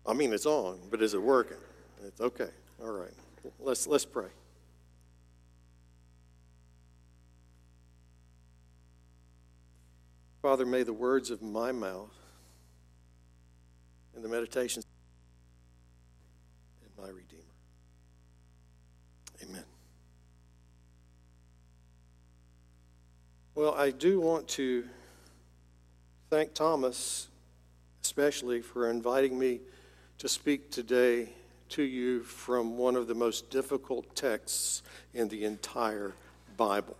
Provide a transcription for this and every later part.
I mean, it's on, but is it working? It's okay. All right. Let's pray. Father, may the words of my mouth and the meditations of my Redeemer. Amen. Well, I do want to thank Thomas especially for inviting me to speak today to you from one of the most difficult texts in the entire Bible.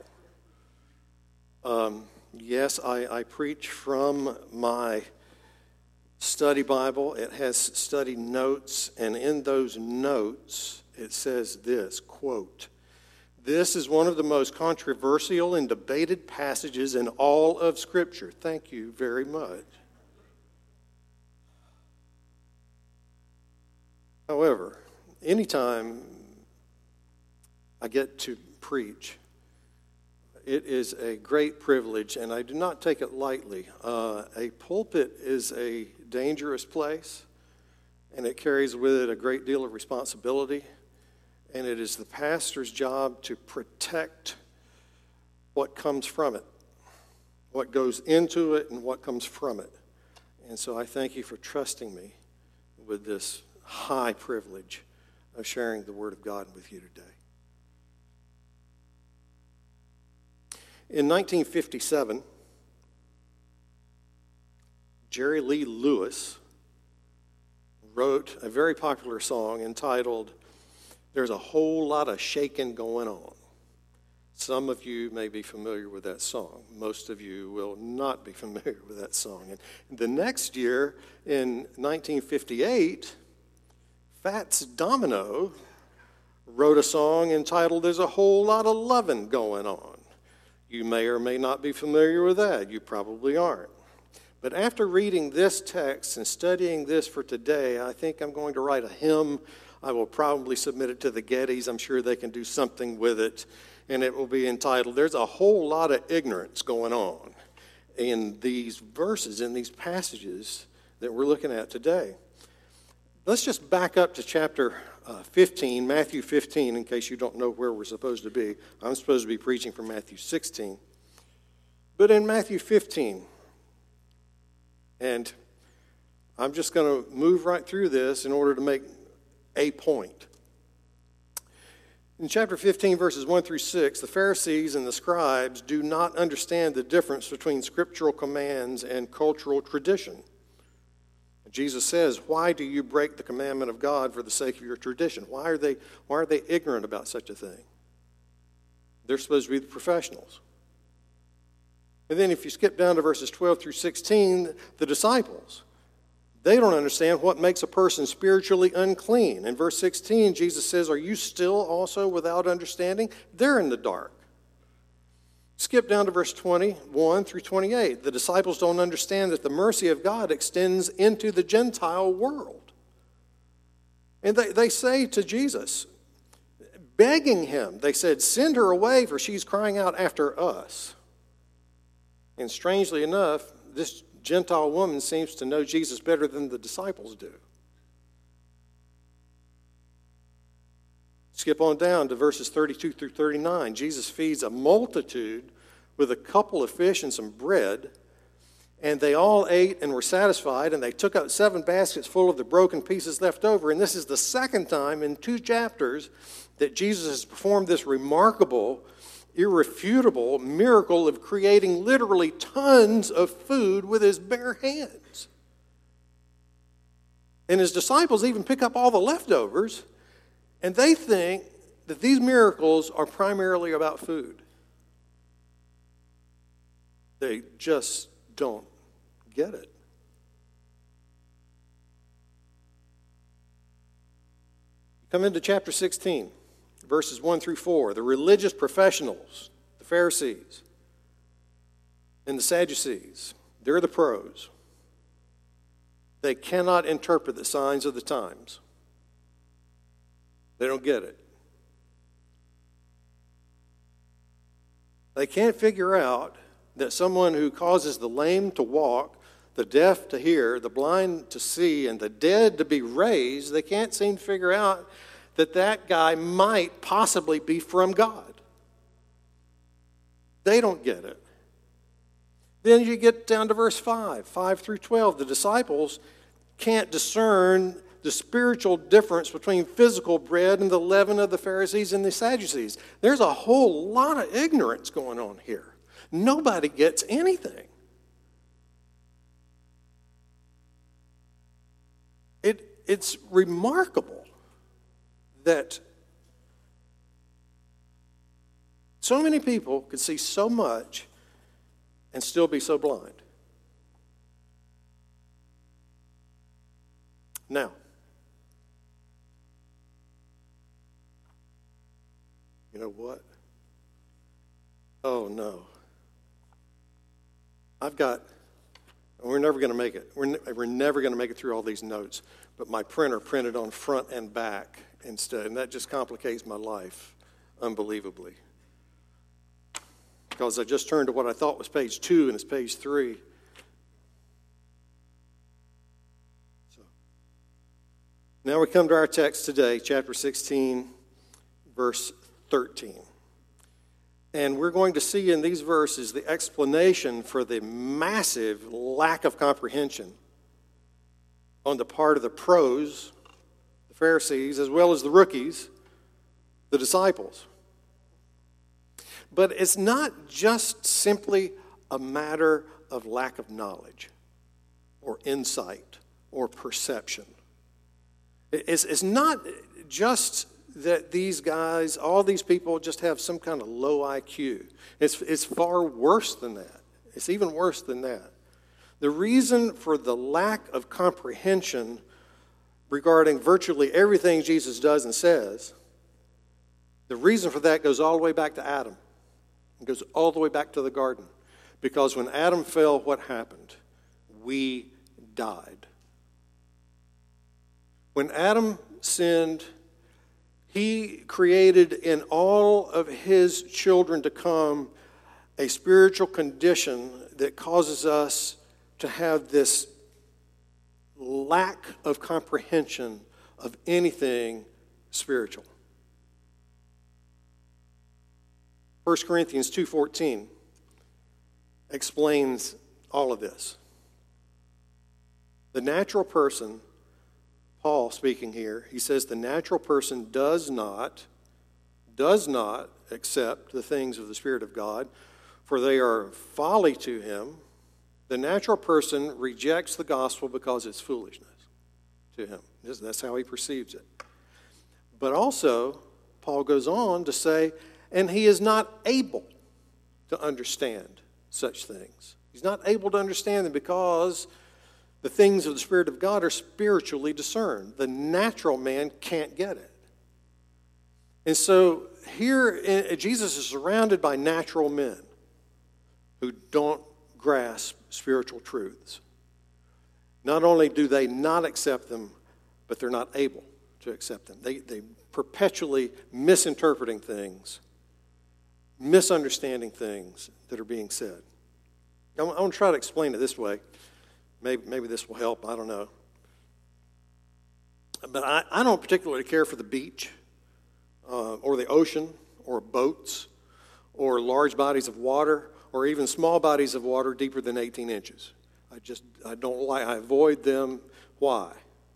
Yes, I preach from my study Bible. It has study notes, and in those notes it says this, quote, "This is one of the most controversial and debated passages in all of Scripture." Thank you very much. However, anytime I get to preach, it is a great privilege, and I do not take it lightly. A pulpit is a dangerous place, and it carries with it a great deal of responsibility, and it is the pastor's job to protect what comes from it, what goes into it and what comes from it. And so I thank you for trusting me with this high privilege of sharing the Word of God with you today. In 1957, Jerry Lee Lewis wrote a very popular song entitled, "There's a Whole Lot of Shaking Going On." Some of you may be familiar with that song. Most of you will not be familiar with that song. And the next year, in 1958, Fats Domino wrote a song entitled, "There's a Whole Lot of Lovin' Going On." You may or may not be familiar with that. You probably aren't. But after reading this text and studying this for today, I think I'm going to write a hymn. I will probably submit it to the Gettys. I'm sure they can do something with it. And it will be entitled, "There's a Whole Lot of Ignorance Going On," in these verses, in these passages that we're looking at today. Let's just back up to chapter 15, Matthew 15, in case you don't know where we're supposed to be. I'm supposed to be preaching from Matthew 16. But in Matthew 15, and I'm just going to move right through this in order to make a point. In chapter 15, verses 1 through 6, the Pharisees and the scribes do not understand the difference between scriptural commands and cultural tradition. Jesus says, "Why do you break the commandment of God for the sake of your tradition?" Why are they ignorant about such a thing? They're supposed to be the professionals. And then if you skip down to verses 12 through 16, the disciples, they don't understand what makes a person spiritually unclean. In verse 16, Jesus says, "Are you still also without understanding?" They're in the dark. Skip down to verse 21 through 28. The disciples don't understand that the mercy of God extends into the Gentile world. And they say to Jesus, begging him, they said, "Send her away, for she's crying out after us." And strangely enough, this Gentile woman seems to know Jesus better than the disciples do. Skip on down to verses 32 through 39. Jesus feeds a multitude with a couple of fish and some bread, and they all ate and were satisfied, and they took up 7 baskets full of the broken pieces left over. And this is the second time in 2 chapters that Jesus has performed this remarkable, irrefutable miracle of creating literally tons of food with his bare hands. And his disciples even pick up all the leftovers, and they think that these miracles are primarily about food. They just don't get it. Come into chapter 16, verses 1 through 4. The religious professionals, the Pharisees, and the Sadducees, they're the pros. They cannot interpret the signs of the times. They don't get it. They can't figure out that someone who causes the lame to walk, the deaf to hear, the blind to see, and the dead to be raised, they can't seem to figure out that that guy might possibly be from God. They don't get it. Then you get down to verse 5 through 12. The disciples can't discern the spiritual difference between physical bread and the leaven of the Pharisees and the Sadducees. There's a whole lot of ignorance going on here. Nobody gets anything. It's remarkable that so many people could see so much and still be so blind. Now, you know what? Oh, no. We're never going to make it. We're never going to make it through all these notes. But my printer printed on front and back instead, and that just complicates my life unbelievably. Because I just turned to what I thought was page 2, and it's page 3. So, now we come to our text today, chapter 16, verse 13. And we're going to see in these verses the explanation for the massive lack of comprehension on the part of the pros, the Pharisees, as well as the rookies, the disciples. But it's not just simply a matter of lack of knowledge or insight or perception. It's not just that these guys, all these people just have some kind of low IQ. It's far worse than that. It's even worse than that. The reason for the lack of comprehension regarding virtually everything Jesus does and says, the reason for that goes all the way back to Adam. It goes all the way back to the garden. Because when Adam fell, what happened? We died. When Adam sinned, he created in all of his children to come a spiritual condition that causes us to have this lack of comprehension of anything spiritual. 1 Corinthians 2:14 explains all of this. The natural person, Paul speaking here, he says the natural person does not accept the things of the Spirit of God, for they are folly to him. The natural person rejects the gospel because it's foolishness to him. That's how he perceives it. But also, Paul goes on to say, and he is not able to understand such things. He's not able to understand them because the things of the Spirit of God are spiritually discerned. The natural man can't get it. And so here, Jesus is surrounded by natural men who don't grasp spiritual truths. Not only do they not accept them, but they're not able to accept them. They perpetually misinterpreting things, misunderstanding things that are being said. I want to try to explain it this way. Maybe this will help. I don't know. But I don't particularly care for the beach or the ocean or boats or large bodies of water or even small bodies of water deeper than 18 inches. I avoid them. Why?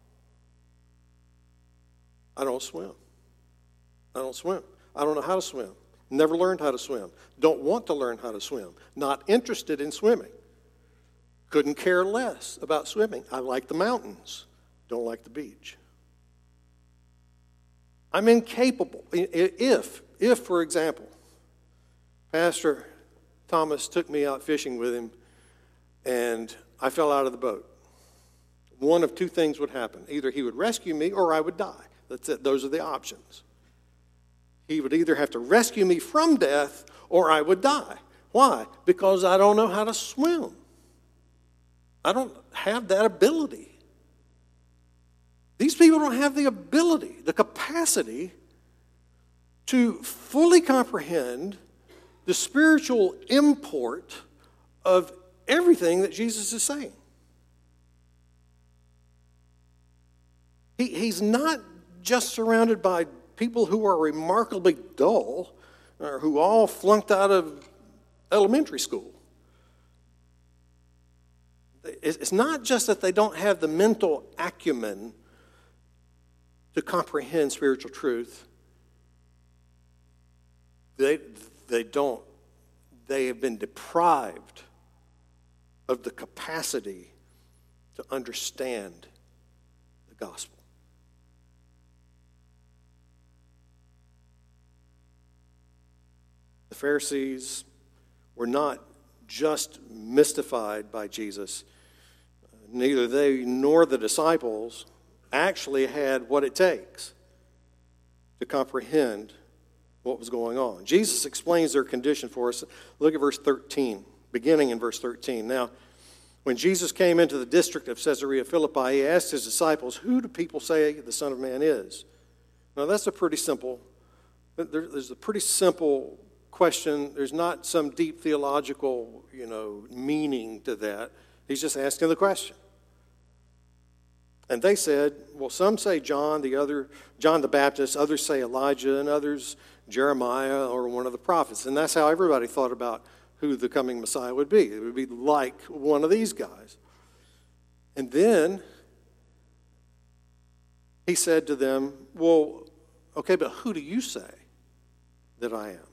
I don't swim. I don't know how to swim. Never learned how to swim. Don't want to learn how to swim. Not interested in swimming. Couldn't care less about swimming. I like the mountains. Don't like the beach. I'm incapable. If, for example, Pastor Thomas took me out fishing with him and I fell out of the boat, one of two things would happen. Either he would rescue me or I would die. That's it. Those are the options. He would either have to rescue me from death or I would die. Why? Because I don't know how to swim. I don't have that ability. These people don't have the ability, the capacity to fully comprehend the spiritual import of everything that Jesus is saying. He's not just surrounded by people who are remarkably dull or who all flunked out of elementary school. It's not just that they don't have the mental acumen to comprehend spiritual truth. They have been deprived of the capacity to understand the gospel. The Pharisees were not just mystified by Jesus. Neither they nor the disciples actually had what it takes to comprehend what was going on. Jesus explains their condition for us. Look at verse 13, beginning in verse 13. Now, when Jesus came into the district of Caesarea Philippi, he asked his disciples, "Who do people say the Son of Man is?" Now, there's a pretty simple question. There's not some deep theological, meaning to that. He's just asking the question. And they said, well, some say John the Baptist, others say Elijah, and others Jeremiah or one of the prophets. And that's how everybody thought about who the coming Messiah would be. It would be like one of these guys. And then he said to them, well, okay, but who do you say that I am?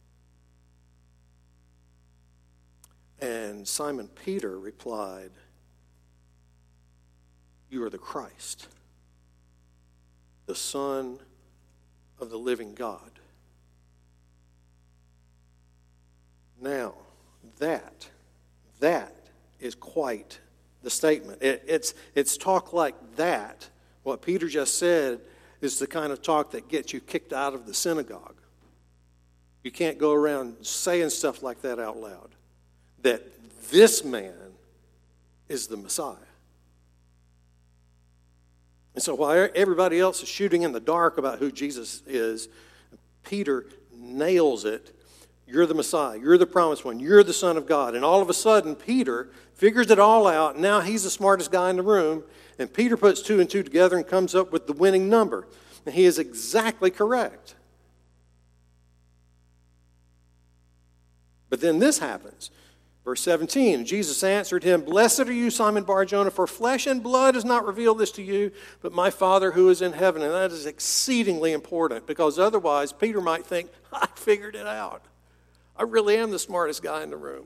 And Simon Peter replied, "You are the Christ, the Son of the living God." Now, that is quite the statement. It's talk like that. What Peter just said is the kind of talk that gets you kicked out of the synagogue. You can't go around saying stuff like that out loud. That this man is the Messiah. And so while everybody else is shooting in the dark about who Jesus is, Peter nails it. You're the Messiah. You're the promised one. You're the Son of God. And all of a sudden, Peter figures it all out. Now he's the smartest guy in the room. And Peter puts two and two together and comes up with the winning number. And he is exactly correct. But then this happens. Verse 17, Jesus answered him, "Blessed are you, Simon Bar-Jonah, for flesh and blood has not revealed this to you, but my Father who is in heaven." And that is exceedingly important, because otherwise Peter might think, I figured it out. I really am the smartest guy in the room.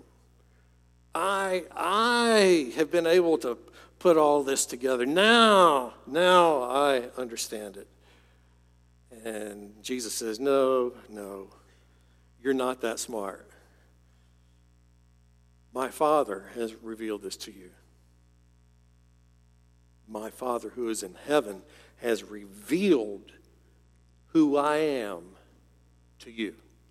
I have been able to put all this together. Now I understand it. And Jesus says, no, you're not that smart. My Father has revealed this to you. My Father who is in heaven has revealed who I am to you.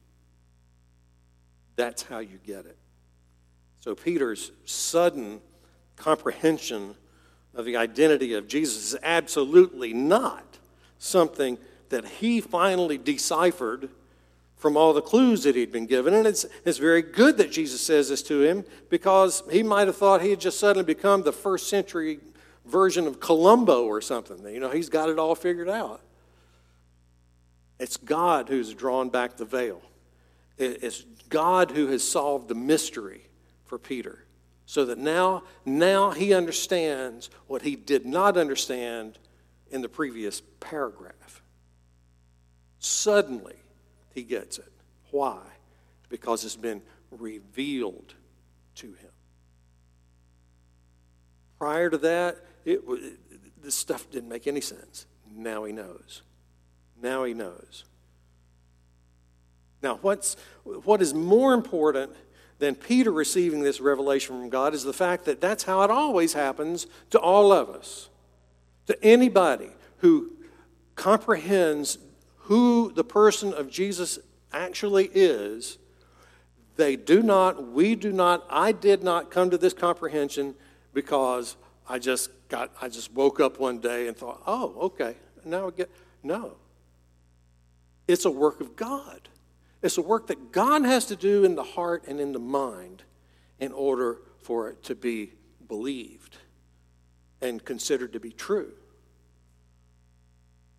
That's how you get it. So Peter's sudden comprehension of the identity of Jesus is absolutely not something that he finally deciphered from all the clues that he'd been given. And it's very good that Jesus says this to him, because he might have thought he had just suddenly become the first century version of Columbo or something. He's got it all figured out. It's God who's drawn back the veil. It's God who has solved the mystery for Peter, so that now he understands what he did not understand in the previous paragraph. Suddenly, he gets it. Why? Because it's been revealed to him. Prior to that, this stuff didn't make any sense. Now he knows. Now he knows. Now, what is more important than Peter receiving this revelation from God is the fact that that's how it always happens to all of us. To anybody who comprehends who the person of Jesus actually is, we do not, I did not come to this comprehension because I just woke up one day and thought, oh, okay, now I get, no. It's a work of God. It's a work that God has to do in the heart and in the mind in order for it to be believed and considered to be true.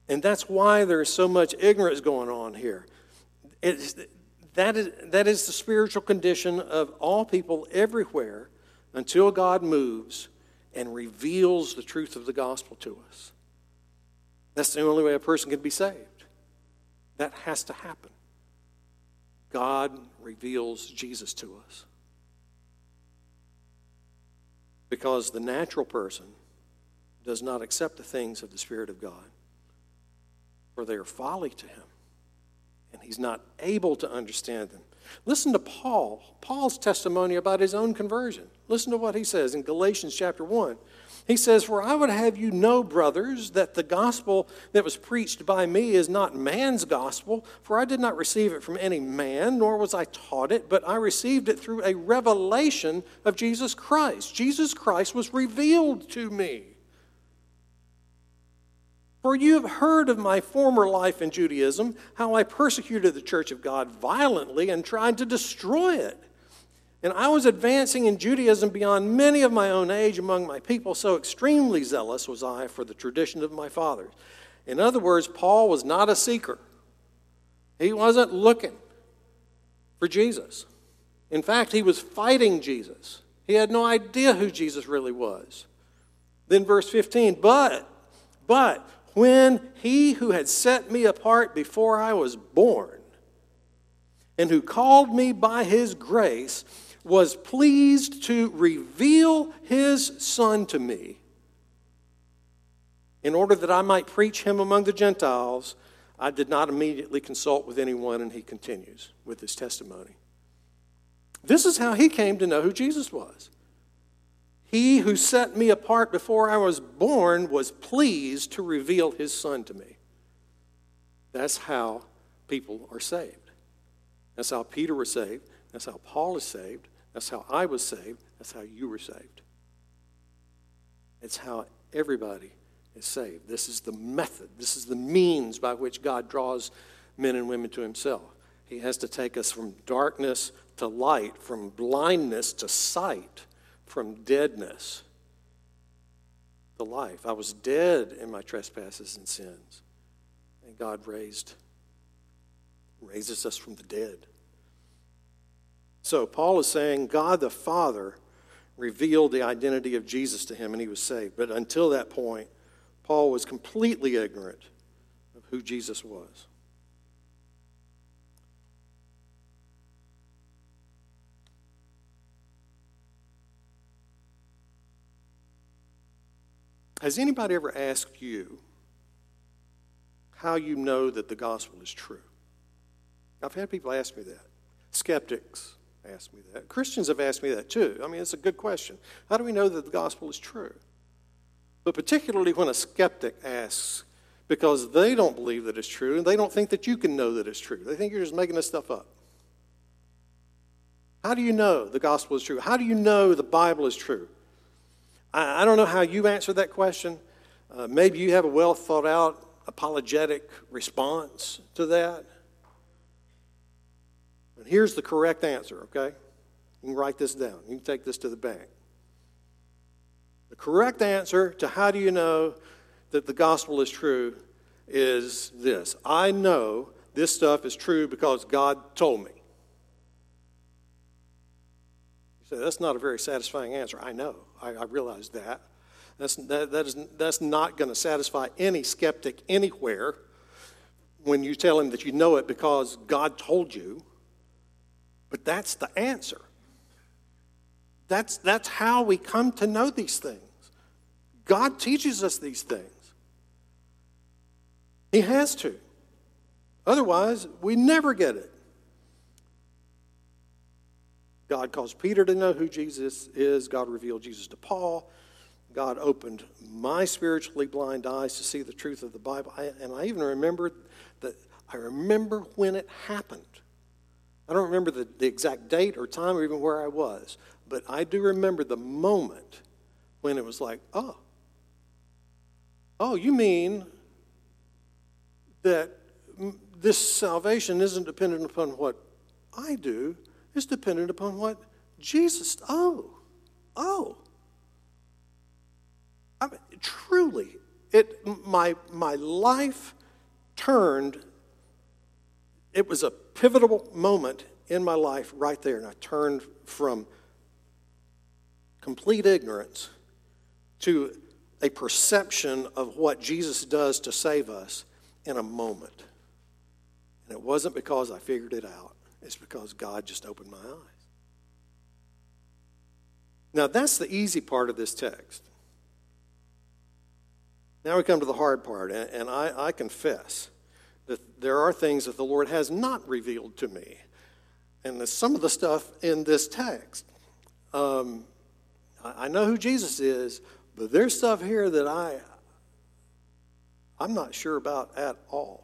And that's why there's so much ignorance going on here. That is the spiritual condition of all people everywhere until God moves and reveals the truth of the gospel to us. That's the only way a person can be saved. That has to happen. God reveals Jesus to us. Because the natural person does not accept the things of the Spirit of God, for they are folly to him, and he's not able to understand them. Listen to Paul's testimony about his own conversion. Listen to what he says in Galatians chapter 1. He says, "For I would have you know, brothers, that the gospel that was preached by me is not man's gospel, for I did not receive it from any man, nor was I taught it, but I received it through a revelation of Jesus Christ." Jesus Christ was revealed to me. "For you have heard of my former life in Judaism, how I persecuted the church of God violently and tried to destroy it. And I was advancing in Judaism beyond many of my own age among my people, so extremely zealous was I for the tradition of my fathers." In other words, Paul was not a seeker. He wasn't looking for Jesus. In fact, he was fighting Jesus. He had no idea who Jesus really was. Then verse 15, but when he who had set me apart before I was born, and who called me by his grace, was pleased to reveal his Son to me, in order that I might preach him among the Gentiles, I did not immediately consult with anyone. And he continues with his testimony. This is how he came to know who Jesus was. He who set me apart before I was born was pleased to reveal his Son to me. That's how people are saved. That's how Peter was saved. That's how Paul is saved. That's how I was saved. That's how you were saved. It's how everybody is saved. This is the method. This is the means by which God draws men and women to himself. He has to take us from darkness to light, from blindness to sight, from deadness to life. I was dead in my trespasses and sins, and God raises us from the dead. So Paul is saying God the Father revealed the identity of Jesus to him, and he was saved. But until that point, Paul was completely ignorant of who Jesus was. Has anybody ever asked you how you know that the gospel is true? I've had people ask me that. Skeptics ask me that. Christians have asked me that too. I mean, it's a good question. How do we know that the gospel is true? But particularly when a skeptic asks, because they don't believe that it's true, and they don't think that you can know that it's true. They think you're just making this stuff up. How do you know the gospel is true? How do you know the Bible is true? I don't know how you answer that question. Maybe you have a well thought out apologetic response to that. But here's the correct answer, okay? You can write this down. You can take this to the bank. The correct answer to how do you know that the gospel is true is this: I know this stuff is true because God told me. You say, that's not a very satisfying answer. I know. I realize that. That's not going to satisfy any skeptic anywhere when you tell him that you know it because God told you. But that's the answer. That's how we come to know these things. God teaches us these things. He has to. Otherwise, we never get it. God caused Peter to know who Jesus is. God revealed Jesus to Paul. God opened my spiritually blind eyes to see the truth of the Bible. And I even remember when it happened. I don't remember the exact date or time or even where I was, but I do remember the moment when it was like, oh, you mean that this salvation isn't dependent upon what I do, it's dependent upon what Jesus, I mean, truly, my life turned. It was a pivotal moment in my life right there. And I turned from complete ignorance to a perception of what Jesus does to save us in a moment. And it wasn't because I figured it out. It's because God just opened my eyes. Now, that's the easy part of this text. Now we come to the hard part, and I confess that there are things that the Lord has not revealed to me. And some of the stuff in this text, I know who Jesus is, but there's stuff here that I'm not sure about at all.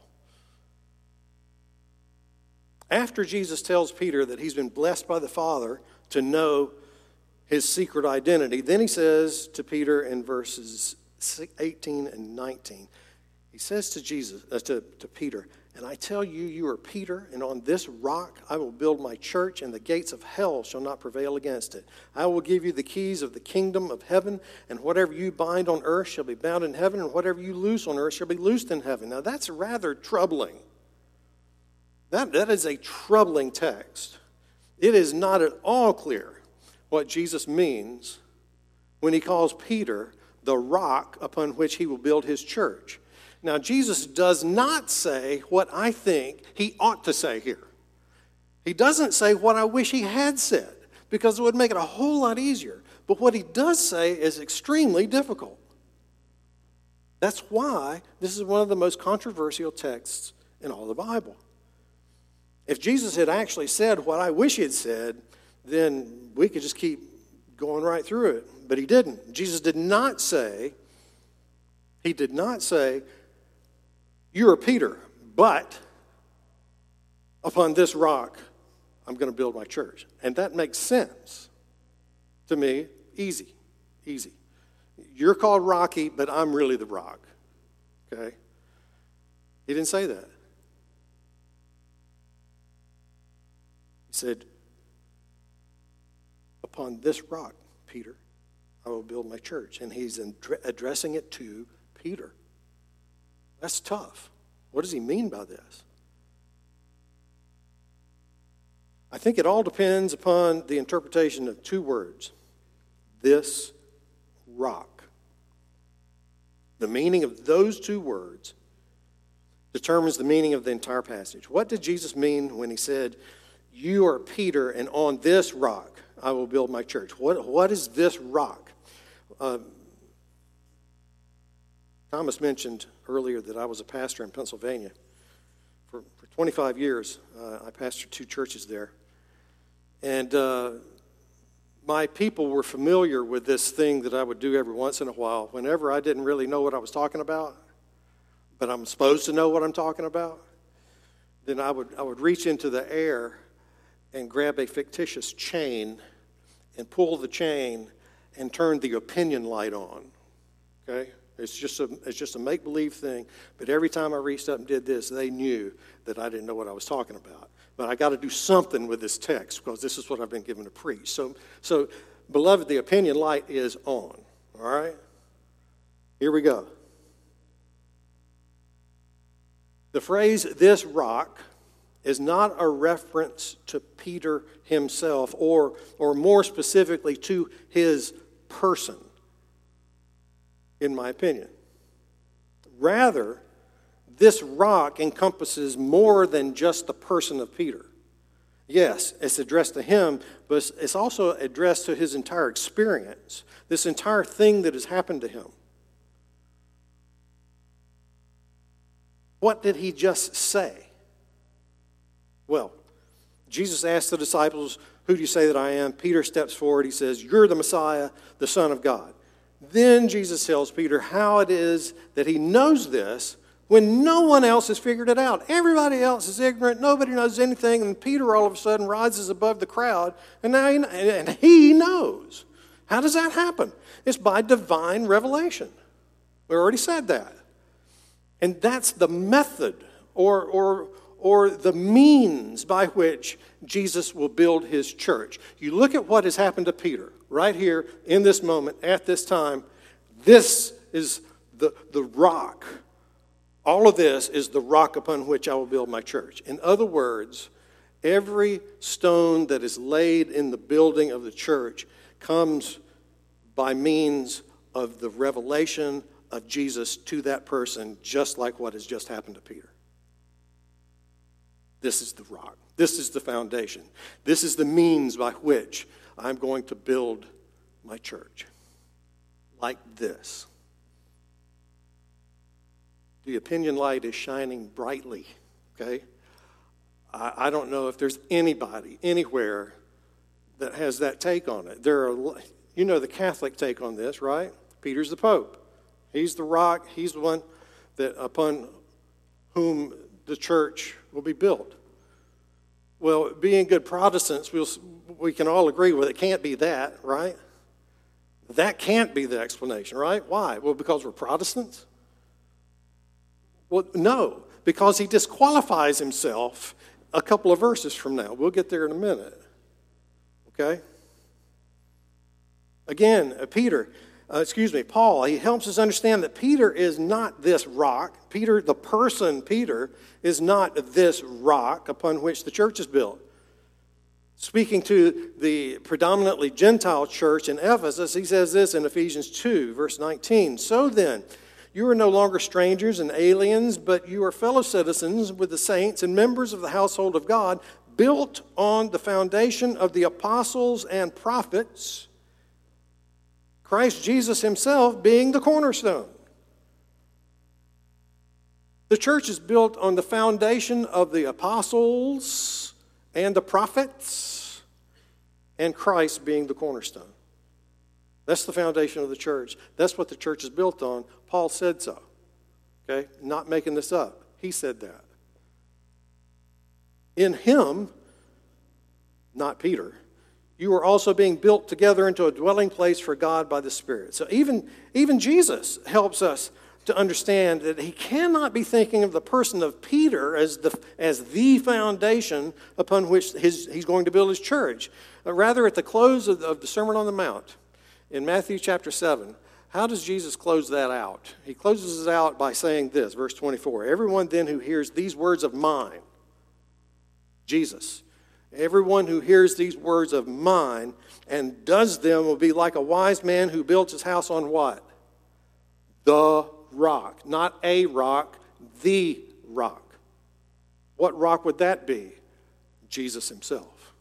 After Jesus tells Peter that he's been blessed by the Father to know his secret identity, then he says to Peter in verses 18 and 19, he says to Peter, "And I tell you, you are Peter, and on this rock I will build my church, and the gates of hell shall not prevail against it. I will give you the keys of the kingdom of heaven, and whatever you bind on earth shall be bound in heaven, and whatever you loose on earth shall be loosed in heaven." Now that's rather troubling. That is a troubling text. It is not at all clear what Jesus means when he calls Peter the rock upon which he will build his church. Now, Jesus does not say what I think he ought to say here. He doesn't say what I wish he had said, because it would make it a whole lot easier. But what he does say is extremely difficult. That's why this is one of the most controversial texts in all the Bible. If Jesus had actually said what I wish he had said, then we could just keep going right through it. But he didn't. Jesus did not say, "You are Peter, but upon this rock I'm going to build my church." And that makes sense to me. Easy. You're called Rocky, but I'm really the rock. Okay? He didn't say that. He said, "Upon this rock, Peter, I will build my church." And he's addressing it to Peter. That's tough. What does he mean by this? I think it all depends upon the interpretation of two words. This rock. The meaning of those two words determines the meaning of the entire passage. What did Jesus mean when he said, "You are Peter, and on this rock I will build my church"? What is this rock? Thomas mentioned earlier that I was a pastor in Pennsylvania. For 25 years, I pastored 2 churches there. And my people were familiar with this thing that I would do every once in a while. Whenever I didn't really know what I was talking about, but I'm supposed to know what I'm talking about, then I would reach into the air and grab a fictitious chain and pull the chain and turn the opinion light on. Okay? It's just a make-believe thing. But every time I reached up and did this, they knew that I didn't know what I was talking about. But I got to do something with this text because this is what I've been given to preach. So, beloved, the opinion light is on. All right? Here we go. The phrase, "this rock," is not a reference to Peter himself, or more specifically to his person, in my opinion. Rather, this rock encompasses more than just the person of Peter. Yes, it's addressed to him, but it's also addressed to his entire experience, this entire thing that has happened to him. What did he just say? Well, Jesus asked the disciples, "Who do you say that I am?" Peter steps forward. He says, "You're the Messiah, the Son of God." Then Jesus tells Peter how it is that he knows this when no one else has figured it out. Everybody else is ignorant. Nobody knows anything. And Peter all of a sudden rises above the crowd, and now he knows. How does that happen? It's by divine revelation. We already said that. And that's the method or the means by which Jesus will build his church. You look at what has happened to Peter right here in this moment, at this time. This is the rock All of this is the rock upon which I will build my church. In other words, every stone that is laid in the building of the church comes by means of the revelation of Jesus to that person, just like what has just happened to Peter. This is the rock. This is the foundation. This is the means by which I'm going to build my church. Like this. The opinion light is shining brightly, okay? I don't know if there's anybody, anywhere, that has that take on it. You know the Catholic take on this, right? Peter's the Pope. He's the rock. He's the one that upon whom the church will be built. Well, being good Protestants, we can all agree with it can't be that, right? That can't be the explanation, right? Why? Well, because we're Protestants? Well, no, because he disqualifies himself a couple of verses from now. We'll get there in a minute. Okay? Again, Paul, he helps us understand that Peter is not this rock. Peter, the person Peter, is not this rock upon which the church is built. Speaking to the predominantly Gentile church in Ephesus, he says this in Ephesians 2, verse 19. So then, you are no longer strangers and aliens, but you are fellow citizens with the saints and members of the household of God, built on the foundation of the apostles and prophets, Christ Jesus himself being the cornerstone. The church is built on the foundation of the apostles and the prophets, and Christ being the cornerstone. That's the foundation of the church. That's what the church is built on. Paul said so. Okay? Not making this up. He said that. In him, not Peter, you are also being built together into a dwelling place for God by the Spirit. So even Jesus helps us to understand that he cannot be thinking of the person of Peter as the foundation upon which he's going to build his church. Rather, at the close of the Sermon on the Mount, in Matthew chapter 7, how does Jesus close that out? He closes it out by saying this, verse 24. Everyone then who hears these words of mine, Jesus, everyone who hears these words of mine and does them will be like a wise man who built his house on what? The rock. Not a rock, the rock. What rock would that be? Jesus himself.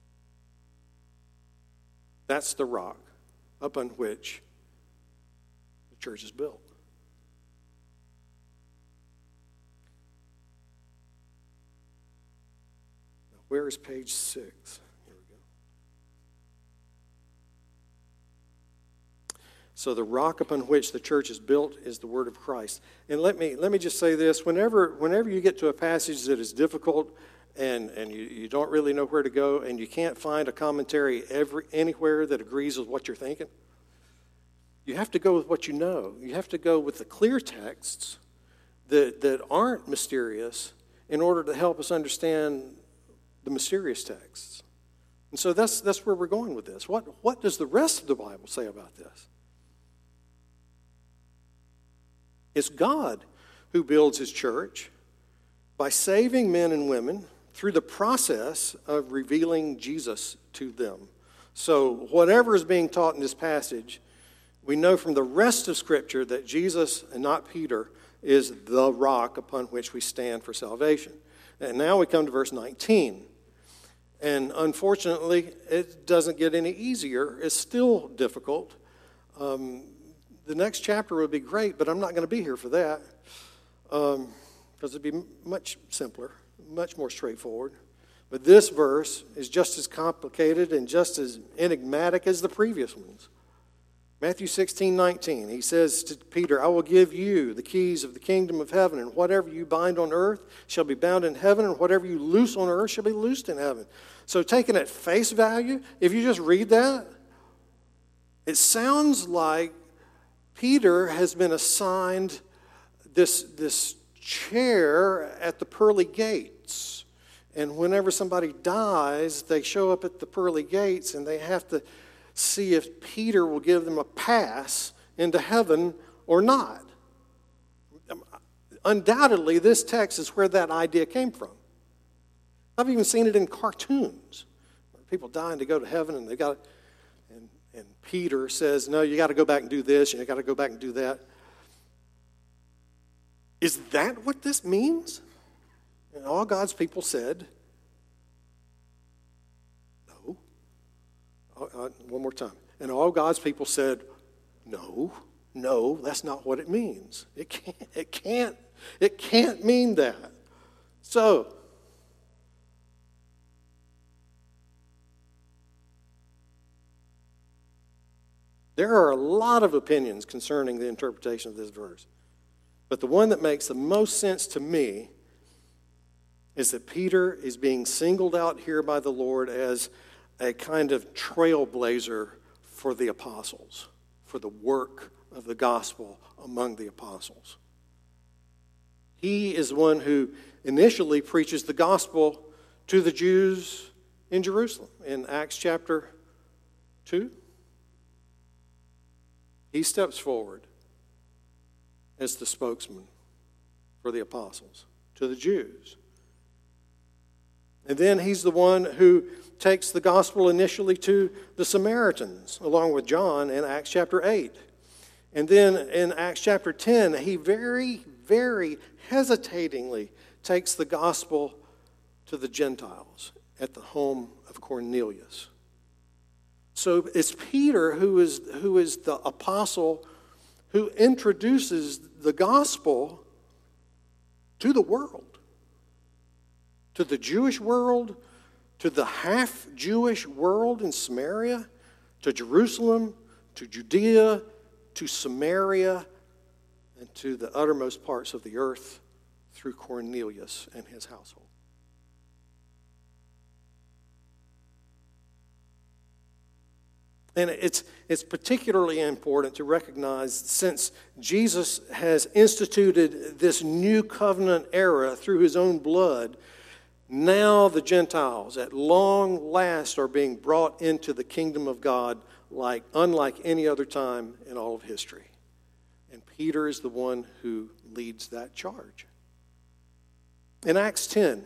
That's the rock upon which the church is built. Now, where is page 6? Here we go. So the rock upon which the church is built is the word of Christ. And let me just say this. Whenever you get to a passage that is difficult and you don't really know where to go, and you can't find a commentary anywhere that agrees with what you're thinking, you have to go with what you know. You have to go with the clear texts that aren't mysterious in order to help us understand the mysterious texts. And so that's where we're going with this. What does the rest of the Bible say about this? It's God who builds his church by saving men and women through the process of revealing Jesus to them. So whatever is being taught in this passage, we know from the rest of Scripture that Jesus, and not Peter, is the rock upon which we stand for salvation. And now we come to verse 19. And unfortunately, it doesn't get any easier. It's still difficult. The next chapter would be great, but I'm not going to be here for that. Because it'd be much simpler, much more straightforward. But this verse is just as complicated and just as enigmatic as the previous ones. Matthew 16:19, he says to Peter, I will give you the keys of the kingdom of heaven, and whatever you bind on earth shall be bound in heaven, and whatever you loose on earth shall be loosed in heaven. So taken at face value, if you just read that, it sounds like Peter has been assigned this chair at the pearly gates. And whenever somebody dies, they show up at the pearly gates and they have to see if Peter will give them a pass into heaven or not. undoubtedly, this text is where that idea came from. I've even seen it in cartoons. People dying to go to heaven, and and Peter says, no, you got to go back and do this, and you got to go back and do that. Is that what this means? And all God's people said, no. One more time. And all God's people said, no, that's not what it means. It can't mean that. So, there are a lot of opinions concerning the interpretation of this verse. But the one that makes the most sense to me is that Peter is being singled out here by the Lord as a kind of trailblazer for the apostles, for the work of the gospel among the apostles. He is one who initially preaches the gospel to the Jews in Jerusalem. In Acts chapter 2, he steps forward as the spokesman for the apostles to the Jews. And then he's the one who takes the gospel initially to the Samaritans, along with John in Acts chapter 8. And then in Acts chapter 10, he very, very hesitatingly takes the gospel to the Gentiles at the home of Cornelius. So it's Peter who is the apostle who introduces the gospel to the world, to the Jewish world, to the half-Jewish world in Samaria, to Jerusalem, to Judea, to Samaria, and to the uttermost parts of the earth through Cornelius and his household. And it's particularly important to recognize, since Jesus has instituted this new covenant era through his own blood, now the Gentiles at long last are being brought into the kingdom of God unlike any other time in all of history. And Peter is the one who leads that charge. In Acts 10,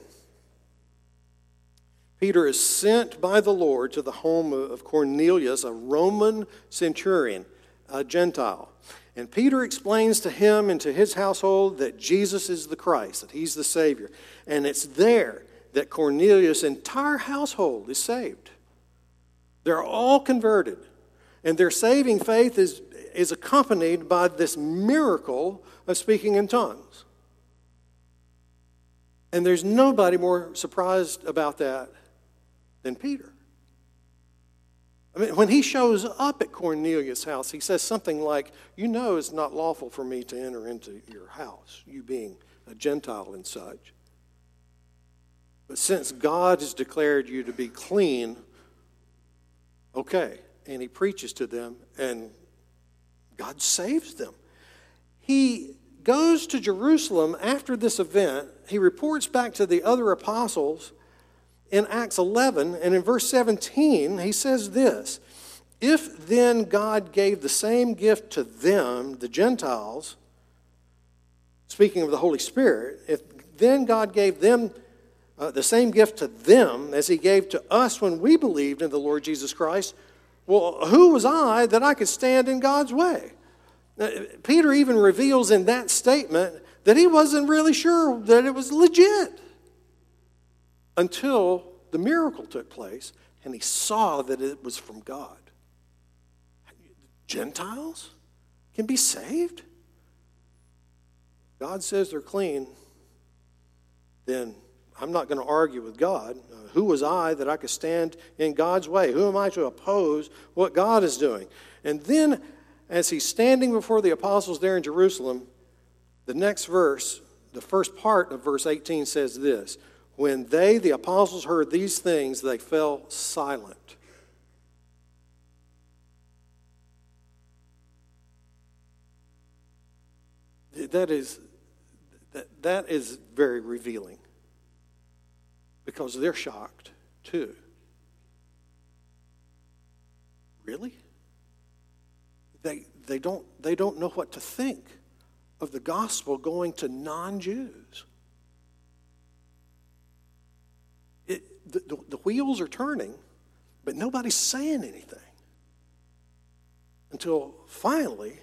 Peter is sent by the Lord to the home of Cornelius, a Roman centurion, a Gentile. And Peter explains to him and to his household that Jesus is the Christ, that he's the Savior. And it's there that Cornelius' entire household is saved. They're all converted. And their saving faith is accompanied by this miracle of speaking in tongues. And there's nobody more surprised about that than Peter. I mean, when he shows up at Cornelius' house, he says something like, you know it's not lawful for me to enter into your house, you being a Gentile and such. But since God has declared you to be clean, okay. And he preaches to them, and God saves them. He goes to Jerusalem after this event. He reports back to the other apostles in Acts 11, and in verse 17, he says this: if then God gave the same gift to them, the Gentiles, speaking of the Holy Spirit, if then God gave them the same gift to them as he gave to us when we believed in the Lord Jesus Christ, well, who was I that I could stand in God's way? Peter even reveals in that statement that he wasn't really sure that it was legit until the miracle took place and he saw that it was from God. Gentiles can be saved? God says they're clean, then I'm not going to argue with God. Who was I that I could stand in God's way? Who am I to oppose what God is doing? And then, as he's standing before the apostles there in Jerusalem, the next verse, the first part of verse 18 says this: when they, the apostles, heard these things, they fell silent. That is very revealing, because they're shocked too. Really? They don't know what to think of the gospel going to non-Jews. The wheels are turning, but nobody's saying anything. Until finally,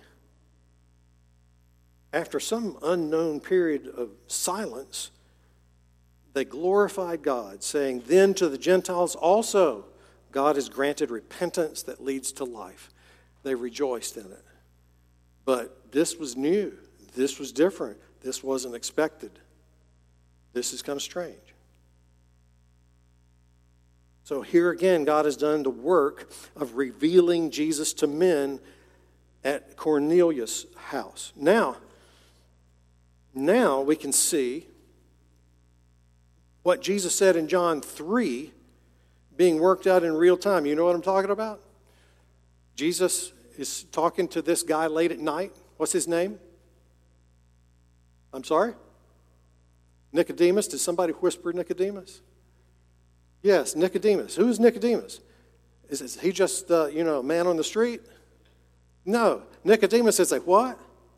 after some unknown period of silence, they glorified God, saying, "Then to the Gentiles also God has granted repentance that leads to life." They rejoiced in it. But this was new. This was different. This wasn't expected. This is kind of strange. So here again, God has done the work of revealing Jesus to men at Cornelius' house. Now we can see what Jesus said in John 3 being worked out in real time. You know what I'm talking about? Jesus is talking to this guy late at night. What's his name? I'm sorry? Nicodemus. Did somebody whisper Nicodemus? Yes, Nicodemus. Who is Nicodemus? Is he just a man on the street? No. Nicodemus is like, what?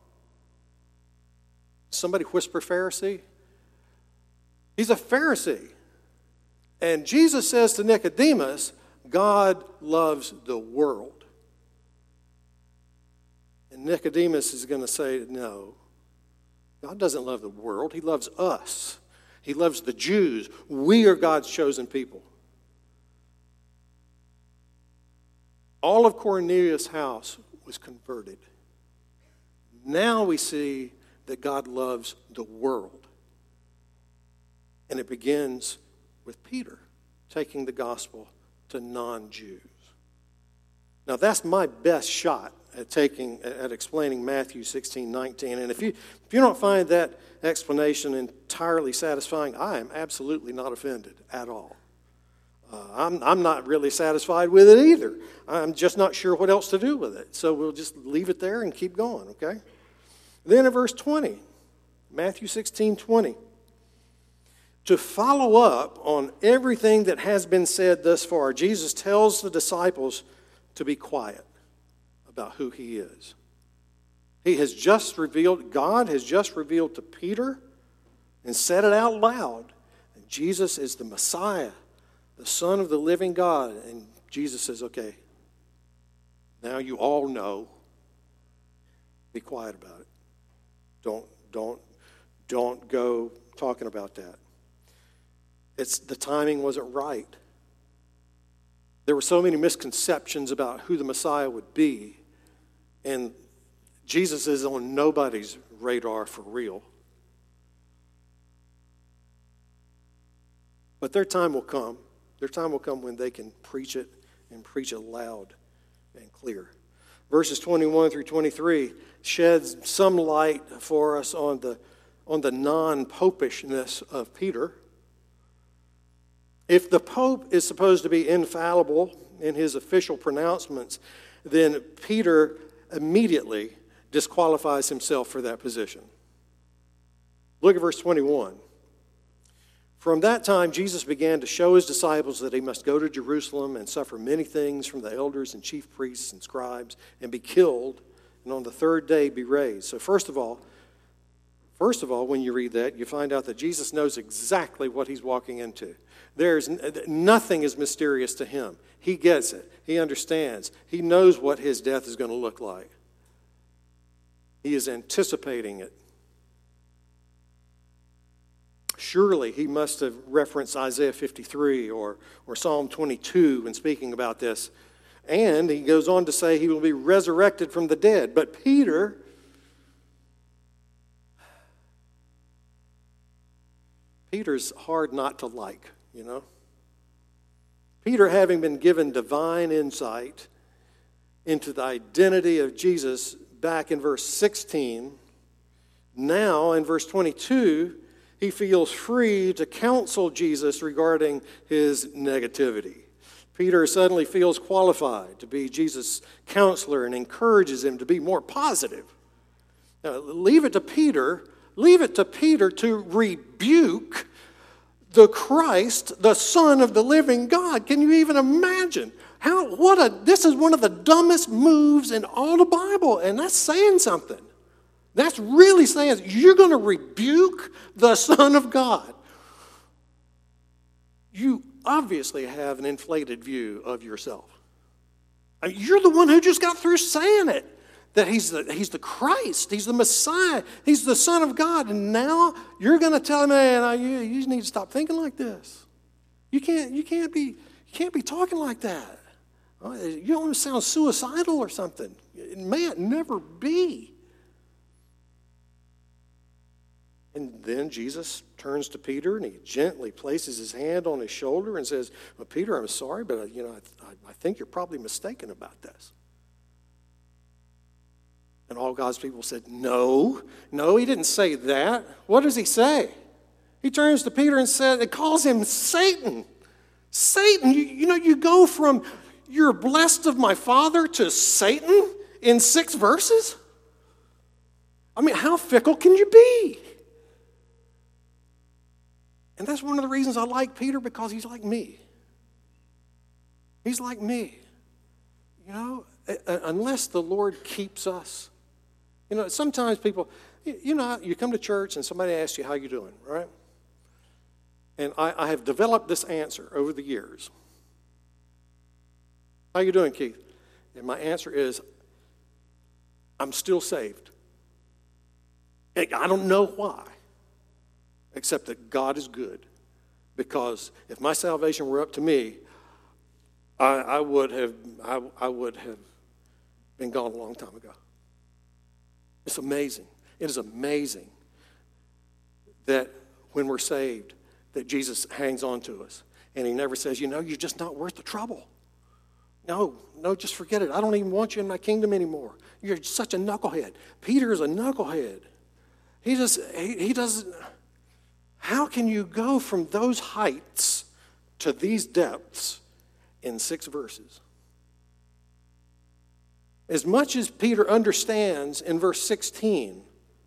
Somebody whisper Pharisee? He's a Pharisee. And Jesus says to Nicodemus, God loves the world. And Nicodemus is going to say, no, God doesn't love the world. He loves us. He loves the Jews. We are God's chosen people. All of Cornelius' house was converted. Now we see that God loves the world. And it begins with Peter taking the gospel to non-Jews. Now that's my best shot at explaining Matthew 16:19. And if you don't find that explanation entirely satisfying, I am absolutely not offended at all. I'm not really satisfied with it either. I'm just not sure what else to do with it. So we'll just leave it there and keep going, okay? Then in verse 20, Matthew 16:20. To follow up on everything that has been said thus far, Jesus tells the disciples to be quiet about who he is. God has just revealed to Peter and said it out loud that Jesus is the Messiah, the Son of the living God. And Jesus says, okay, now you all know. Be quiet about it. Don't go talking about that. The timing wasn't right. There were so many misconceptions about who the Messiah would be, and Jesus is on nobody's radar for real. But their time will come. Their time will come when they can preach it and preach it loud and clear. Verses 21 through 23 sheds some light for us on the non-popishness of Peter. If the Pope is supposed to be infallible in his official pronouncements, then Peter immediately disqualifies himself for that position. Look at verse 21. From that time, Jesus began to show his disciples that he must go to Jerusalem and suffer many things from the elders and chief priests and scribes and be killed, and on the third day be raised. So first of all, when you read that, you find out that Jesus knows exactly what he's walking into. Nothing is mysterious to him. He gets it. He understands. He knows what his death is going to look like. He is anticipating it. Surely he must have referenced Isaiah 53 or Psalm 22 when speaking about this. And he goes on to say he will be resurrected from the dead. But Peter's hard not to like, you know. Peter, having been given divine insight into the identity of Jesus back in verse 16, now in verse 22, he feels free to counsel Jesus regarding his negativity. Peter suddenly feels qualified to be Jesus' counselor and encourages him to be more positive. Now, leave it to Peter to rebuke the Christ, the Son of the living God. Can you even imagine? This is one of the dumbest moves in all the Bible, and that's saying something. That's really saying you're going to rebuke the Son of God. You obviously have an inflated view of yourself. I mean, you're the one who just got through saying it, that he's the Christ, he's the Messiah, he's the Son of God, and now you're going to tell him, man, you just need to stop thinking like this. You can't be talking like that. You don't want to sound suicidal or something. It may never be. And then Jesus turns to Peter and he gently places his hand on his shoulder and says, well, Peter, I'm sorry, but I think you're probably mistaken about this. And all God's people said, no, he didn't say that. What does he say? He turns to Peter and calls him Satan. Satan, you go from you're blessed of my Father to Satan in 6 verses? I mean, how fickle can you be? And that's one of the reasons I like Peter, because he's like me. He's like me. Unless the Lord keeps us. Sometimes people, you come to church and somebody asks you how you're doing, right? And I have developed this answer over the years. How you doing, Keith? And my answer is, I'm still saved. I don't know why, except that God is good. Because if my salvation were up to me, I would have been gone a long time ago. It's amazing. It is amazing that when we're saved, that Jesus hangs on to us. And he never says, you're just not worth the trouble. No, just forget it. I don't even want you in my kingdom anymore. You're such a knucklehead. Peter is a knucklehead. He doesn't. How can you go from those heights to these depths in 6 verses? As much as Peter understands in verse 16,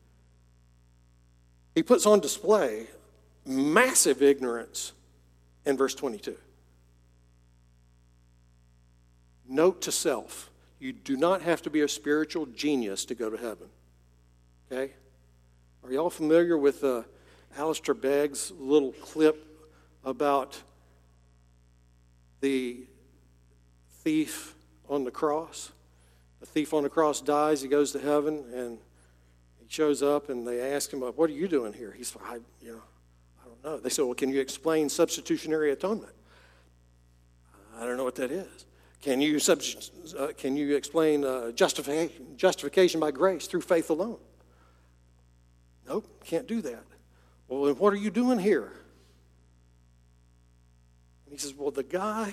he puts on display massive ignorance in verse 22. Note to self, you do not have to be a spiritual genius to go to heaven. Okay? Are y'all familiar with Alistair Begg's little clip about the thief on the cross? The thief on the cross dies, he goes to heaven, and he shows up, and they ask him, what are you doing here? He's like, I don't know. They say, well, can you explain substitutionary atonement? I don't know what that is. Can you explain justification by grace through faith alone? Nope, can't do that. Well, then what are you doing here? And he says, well, the guy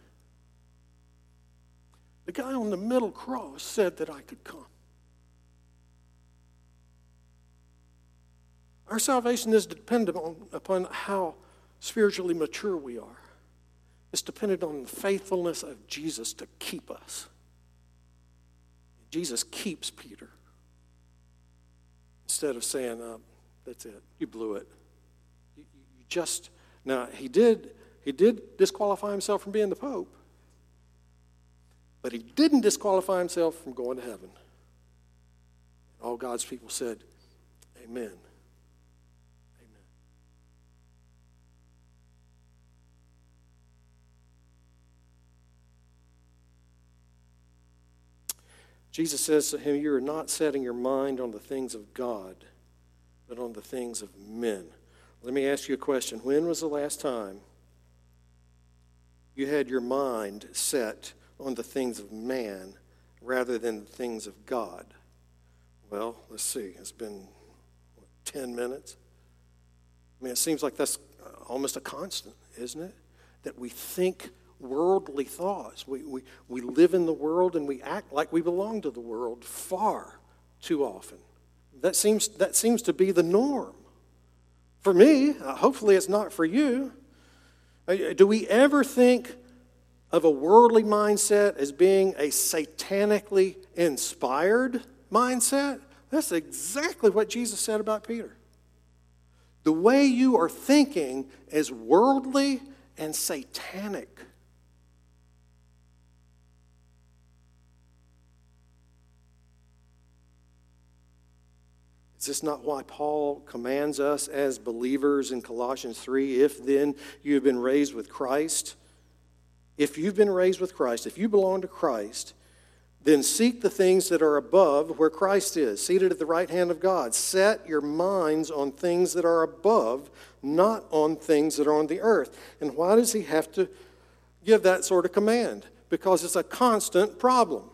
on the middle cross said that I could come. Our salvation is dependent upon how spiritually mature we are. It's dependent on the faithfulness of Jesus to keep us. Jesus keeps Peter. Instead of saying, that's it, you blew it. Now, he did disqualify himself from being the Pope, but he didn't disqualify himself from going to heaven. All God's people said, amen. Jesus says to him, you are not setting your mind on the things of God, but on the things of men. Let me ask you a question. When was the last time you had your mind set on the things of man rather than the things of God? Well, let's see. It's been 10 minutes? I mean, it seems like that's almost a constant, isn't it? That we think worldly thoughts. We live in the world and we act like we belong to the world far too often. That seems to be the norm. For me, hopefully it's not for you. Do we ever think of a worldly mindset as being a satanically inspired mindset? That's exactly what Jesus said about Peter. The way you are thinking is worldly and satanic. Is this not why Paul commands us as believers in Colossians 3, if then you have been raised with Christ? If you've been raised with Christ, if you belong to Christ, then seek the things that are above where Christ is, seated at the right hand of God. Set your minds on things that are above, not on things that are on the earth. And why does he have to give that sort of command? Because it's a constant problem.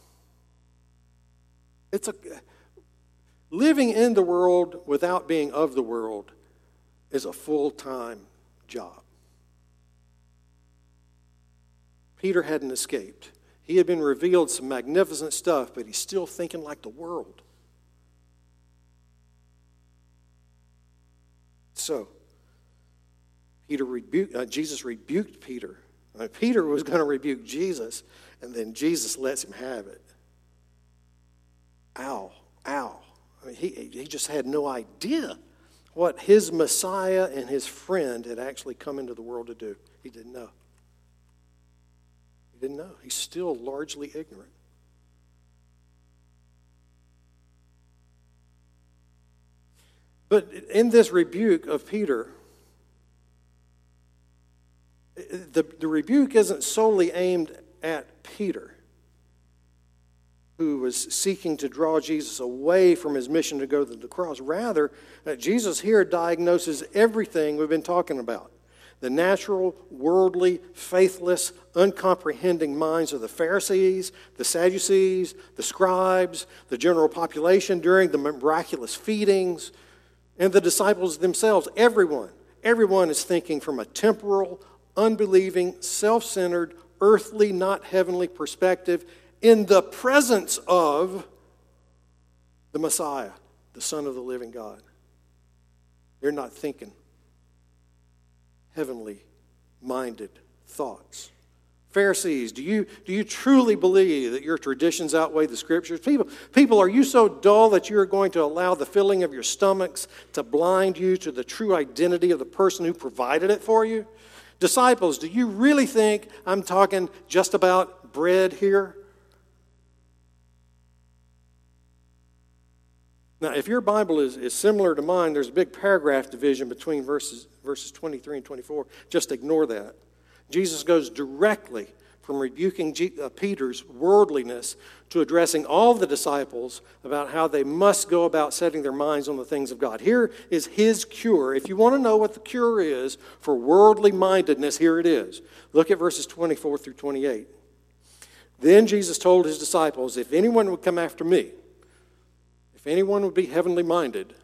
Living in the world without being of the world is a full-time job. Peter hadn't escaped. He had been revealed some magnificent stuff, but he's still thinking like the world. So, Jesus rebuked Peter. Peter was going to rebuke Jesus, and then Jesus lets him have it. Ow, ow. I mean, he just had no idea what his Messiah and his friend had actually come into the world to do. He didn't know. He didn't know. He's still largely ignorant. But in this rebuke of Peter, the rebuke isn't solely aimed at Peter, who was seeking to draw Jesus away from his mission to go to the cross. Rather, Jesus here diagnoses everything we've been talking about. The natural, worldly, faithless, uncomprehending minds of the Pharisees, the Sadducees, the scribes, the general population during the miraculous feedings, and the disciples themselves. Everyone is thinking from a temporal, unbelieving, self-centered, earthly, not heavenly perspective in the presence of the Messiah, the Son of the living God. They're not thinking heavenly minded thoughts. Pharisees, do you truly believe that your traditions outweigh the Scriptures? People, are you so dull that you are going to allow the filling of your stomachs to blind you to the true identity of the person who provided it for you? Disciples, do you really think I'm talking just about bread here? Now, if your Bible is similar to mine, there's a big paragraph division between verses 23 and 24. Just ignore that. Jesus goes directly from rebuking Peter's worldliness to addressing all the disciples about how they must go about setting their minds on the things of God. Here is his cure. If you want to know what the cure is for worldly mindedness, here it is. Look at verses 24 through 28. Then Jesus told his disciples, if anyone would come after me, if anyone would be heavenly minded,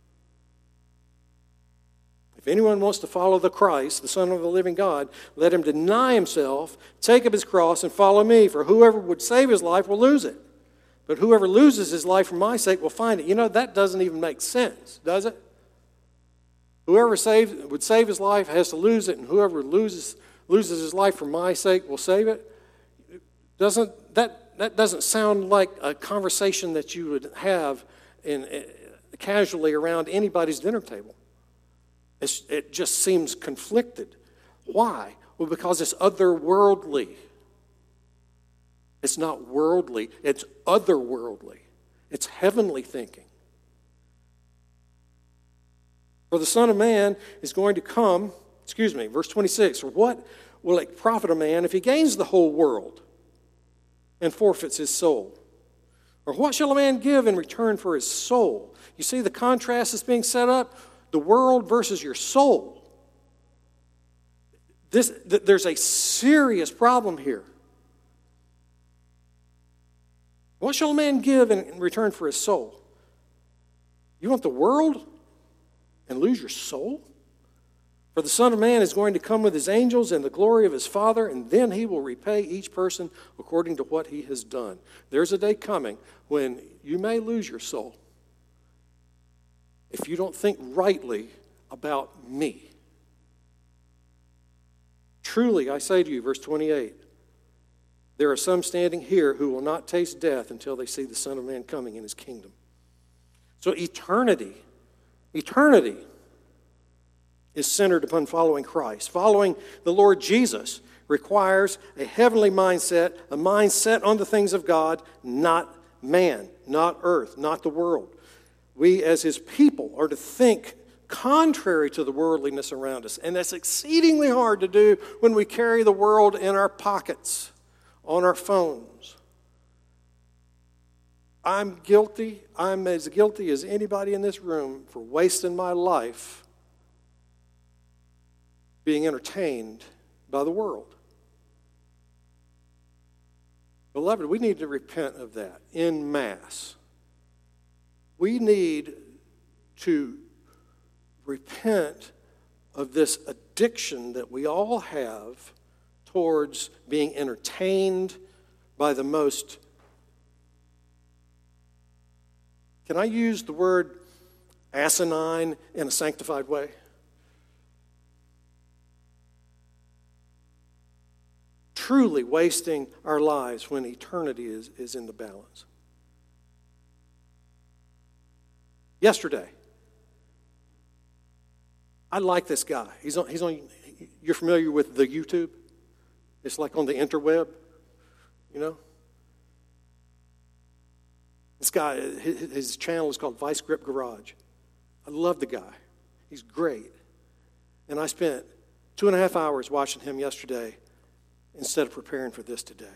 if anyone wants to follow the Christ, the Son of the living God, let him deny himself, take up his cross, and follow me. For whoever would save his life will lose it. But whoever loses his life for my sake will find it. You know, that doesn't even make sense, does it? Whoever would save his life has to lose it, and whoever loses his life for my sake will save it. That doesn't sound like a conversation that you would have casually around anybody's dinner table. It just seems conflicted. Why? Well, because it's otherworldly. It's not worldly, it's otherworldly. It's heavenly thinking. For the Son of Man is going to come, verse 26, or what will it profit a man if he gains the whole world and forfeits his soul? Or what shall a man give in return for his soul? You see the contrast that's being set up? The world versus your soul. There's a serious problem here. What shall a man give in return for his soul? You want the world and lose your soul? For the Son of Man is going to come with his angels and the glory of his Father, and then he will repay each person according to what he has done. There's a day coming when you may lose your soul if you don't think rightly about me. Truly, I say to you, verse 28, there are some standing here who will not taste death until they see the Son of Man coming in his kingdom. So eternity is centered upon following Christ. Following the Lord Jesus requires a heavenly mindset, a mindset on the things of God, not man, not earth, not the world. We as his people are to think contrary to the worldliness around us. And that's exceedingly hard to do when we carry the world in our pockets, on our phones. I'm guilty. I'm as guilty as anybody in this room for wasting my life being entertained by the world. Beloved, we need to repent of that en masse. We need to repent of this addiction that we all have towards being entertained by the most, can I use the word asinine in a sanctified way? Truly wasting our lives when eternity is in the balance. Yesterday, I like this guy. He's on. You're familiar with the YouTube? It's like on the interweb, you know? This guy, his channel is called Vice Grip Garage. I love the guy. He's great. And I spent 2.5 hours watching him yesterday instead of preparing for this today.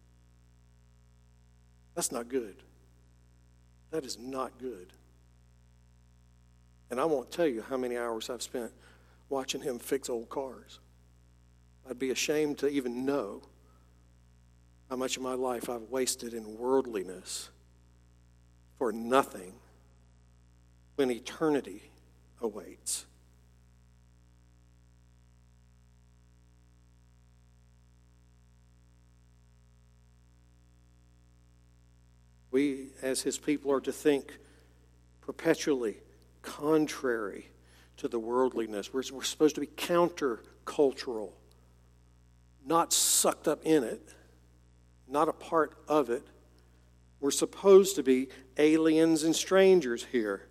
That's not good. That is not good. And I won't tell you how many hours I've spent watching him fix old cars. I'd be ashamed to even know how much of my life I've wasted in worldliness for nothing when eternity awaits. We, as his people, are to think perpetually contrary to the worldliness. We're supposed to be countercultural, not sucked up in it, not a part of it. We're supposed to be aliens and strangers here.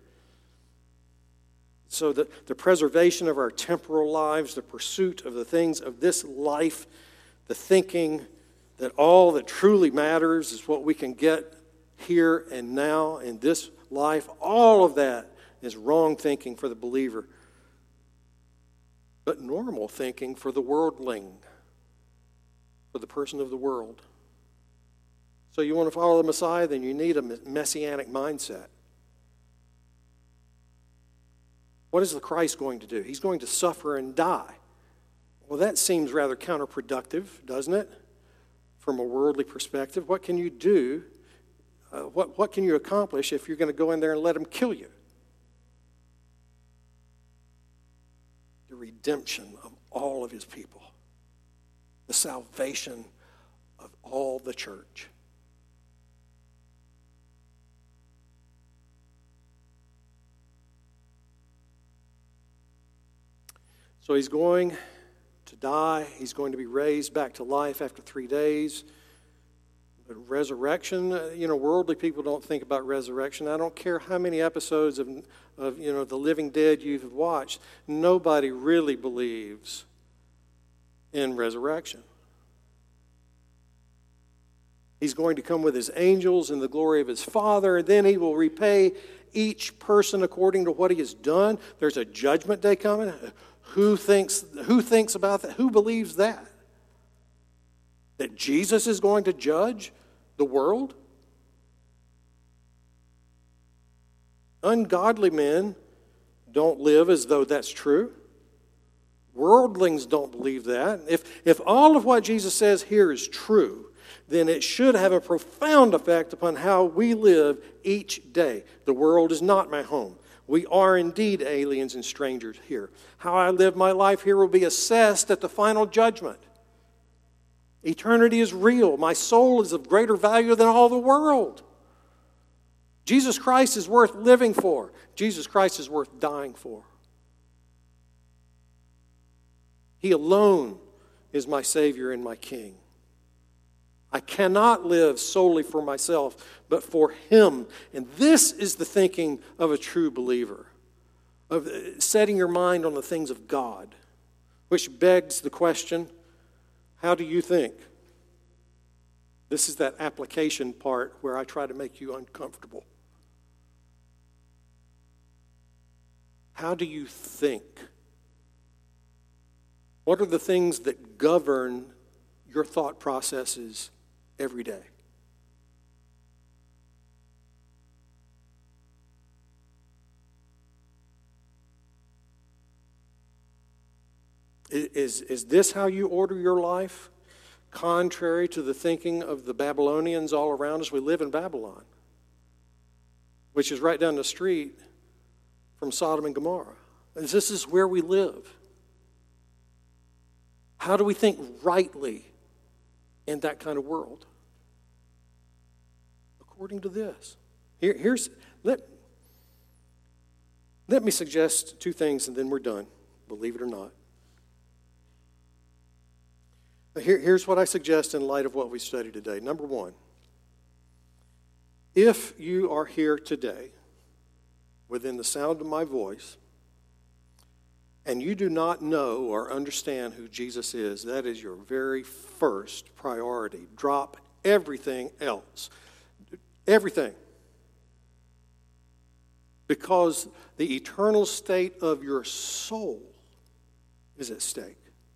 So that the preservation of our temporal lives, the pursuit of the things of this life, the thinking that all that truly matters is what we can get here and now in this life, all of that is wrong thinking for the believer, but normal thinking for the worldling, for the person of the world. So you want to follow the Messiah, then you need a messianic mindset. What is the Christ going to do? He's going to suffer and die. Well, that seems rather counterproductive, doesn't it? From a worldly perspective, what can you do? What can you accomplish if you're going to go in there and let him kill you? The redemption of all of his people. The salvation of all the church. So he's going to die. He's going to be raised back to life after 3 days. But resurrection, worldly people don't think about resurrection. I don't care how many episodes of The Living Dead you've watched. Nobody really believes in resurrection. He's going to come with his angels in the glory of his Father, and then he will repay each person according to what he has done. There's a judgment day coming. Who thinks about that? Who believes that? That Jesus is going to judge the world? Ungodly men don't live as though that's true. Worldlings don't believe that. If all of what Jesus says here is true, then it should have a profound effect upon how we live each day. The world is not my home. We are indeed aliens and strangers here. How I live my life here will be assessed at the final judgment. Eternity is real. My soul is of greater value than all the world. Jesus Christ is worth living for. Jesus Christ is worth dying for. He alone is my Savior and my King. I cannot live solely for myself, but for Him. And this is the thinking of a true believer, of setting your mind on the things of God, which begs the question, how do you think? This is that application part where I try to make you uncomfortable. How do you think? What are the things that govern your thought processes every day? Is this how you order your life? Contrary to the thinking of the Babylonians all around us. We live in Babylon, which is right down the street from Sodom and Gomorrah. This is where we live. How do we think rightly in that kind of world? According to this. Let me suggest two things and then we're done, believe it or not. Here's what I suggest in light of what we studied today. Number one, if you are here today within the sound of my voice and you do not know or understand who Jesus is, that is your very first priority. Drop everything else. Everything. Because the eternal state of your soul is at stake.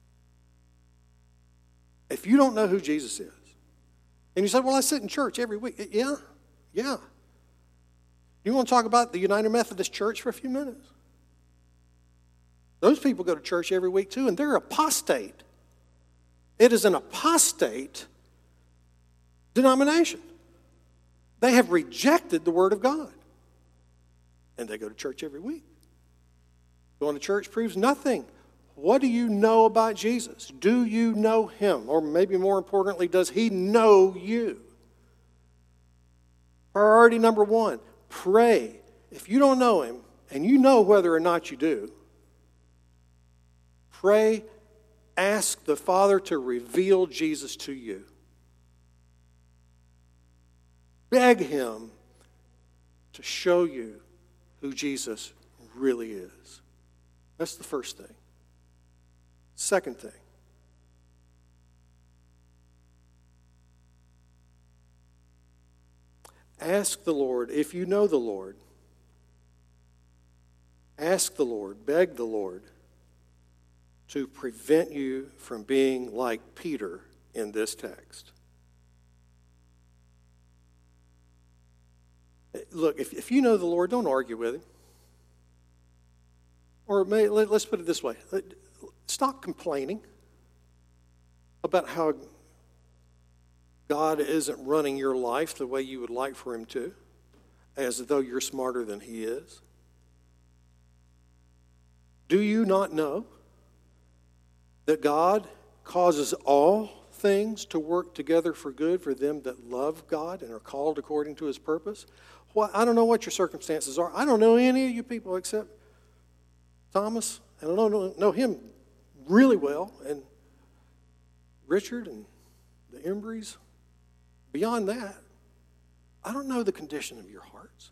If you don't know who Jesus is, and you say, well, I sit in church every week. Yeah. You want to talk about the United Methodist Church for a few minutes? Those people go to church every week too, and they're apostate. It is an apostate denomination. They have rejected the Word of God. And they go to church every week. Going to church proves nothing. What do you know about Jesus? Do you know Him? Or maybe more importantly, does He know you? Priority number one, pray. If you don't know Him, and you know whether or not you do, pray, ask the Father to reveal Jesus to you. Beg Him to show you who Jesus really is. That's the first thing. Second thing, ask the Lord, if you know the Lord, ask the Lord, beg the Lord to prevent you from being like Peter in this text. Look, if you know the Lord, don't argue with Him. Or let's put it this way. Stop complaining about how God isn't running your life the way you would like for Him to, as though you're smarter than He is. Do you not know that God causes all things to work together for good for them that love God and are called according to His purpose? Well, I don't know what your circumstances are. I don't know any of you people except Thomas, and I don't know him really well, and Richard and the Embrys. Beyond that, I don't know the condition of your hearts.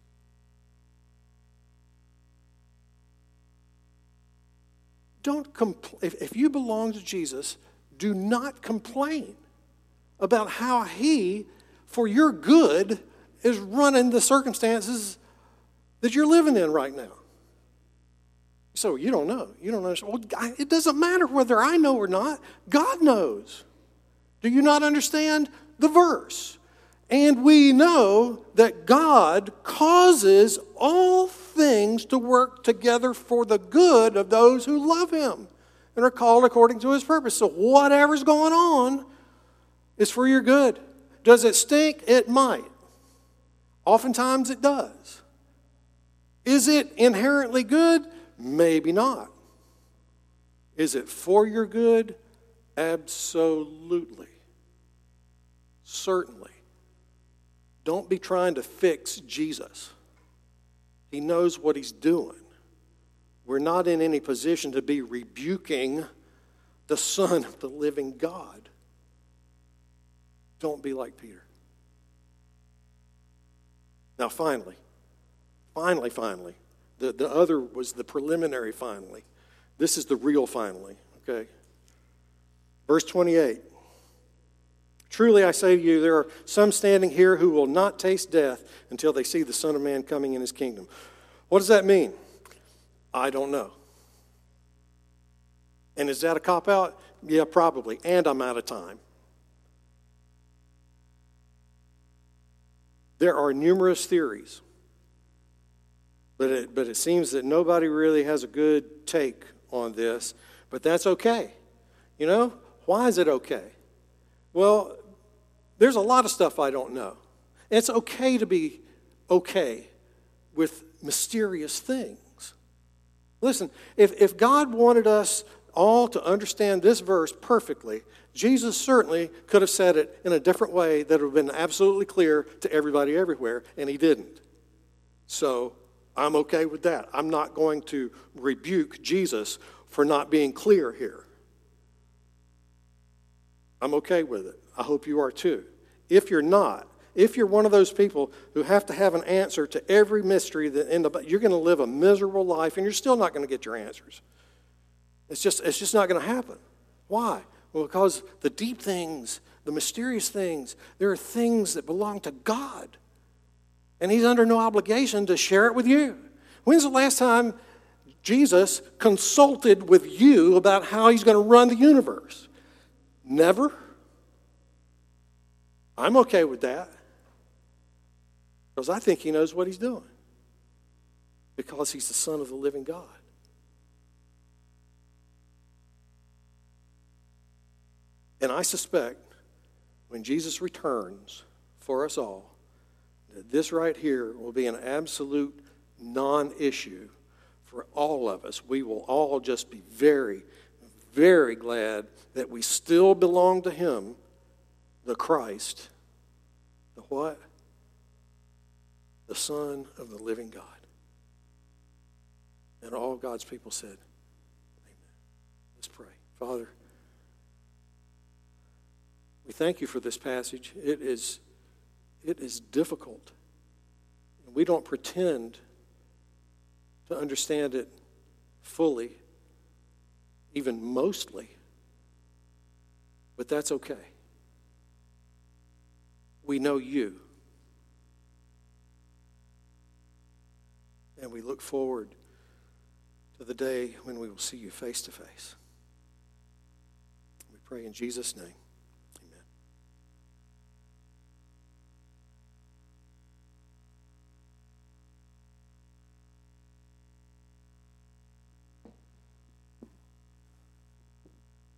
If you belong to Jesus, do not complain about how He, for your good, is running the circumstances that you're living in right now. So you don't know. You don't understand. Well, it doesn't matter whether I know or not. God knows. Do you not understand the verse? And we know that God causes all things to work together for the good of those who love Him and are called according to His purpose. So whatever's going on is for your good. Does it stink? It might. Oftentimes it does. Is it inherently good? Maybe not. Is it for your good? Absolutely. Certainly. Don't be trying to fix Jesus. He knows what He's doing. We're not in any position to be rebuking the Son of the living God. Don't be like Peter. Now finally, the other was the preliminary finally. This is the real finally, okay? Verse 28. Truly I say to you, there are some standing here who will not taste death until they see the Son of Man coming in His kingdom. What does that mean? I don't know. And is that a cop-out? Yeah, probably. And I'm out of time. There are numerous theories, but it seems that nobody really has a good take on this, but that's okay. You know, why is it okay? Well, there's a lot of stuff I don't know. And it's okay to be okay with mysterious things. Listen, if God wanted us all to understand this verse perfectly, Jesus certainly could have said it in a different way that would have been absolutely clear to everybody everywhere, and he didn't. So I'm okay with that. I'm not going to rebuke Jesus for not being clear here. I'm okay with it. I hope you are too. If you're not, if you're one of those people who have to have an answer to every mystery that you're going to live a miserable life and you're still not going to get your answers. It's just not going to happen. Why? Well, because the deep things, the mysterious things, there are things that belong to God. And he's under no obligation to share it with you. When's the last time Jesus consulted with you about how he's going to run the universe? Never. I'm okay with that. Because I think he knows what he's doing. Because he's the Son of the living God. And I suspect when Jesus returns for us all, that this right here will be an absolute non-issue for all of us. We will all just be very, very glad that we still belong to him, the Christ, the what? The Son of the living God. And all God's people said, amen. Let's pray. Father, we thank you for this passage. It is difficult. We don't pretend to understand it fully, even mostly, but that's okay. We know you. And we look forward to the day when we will see you face to face. We pray in Jesus' name.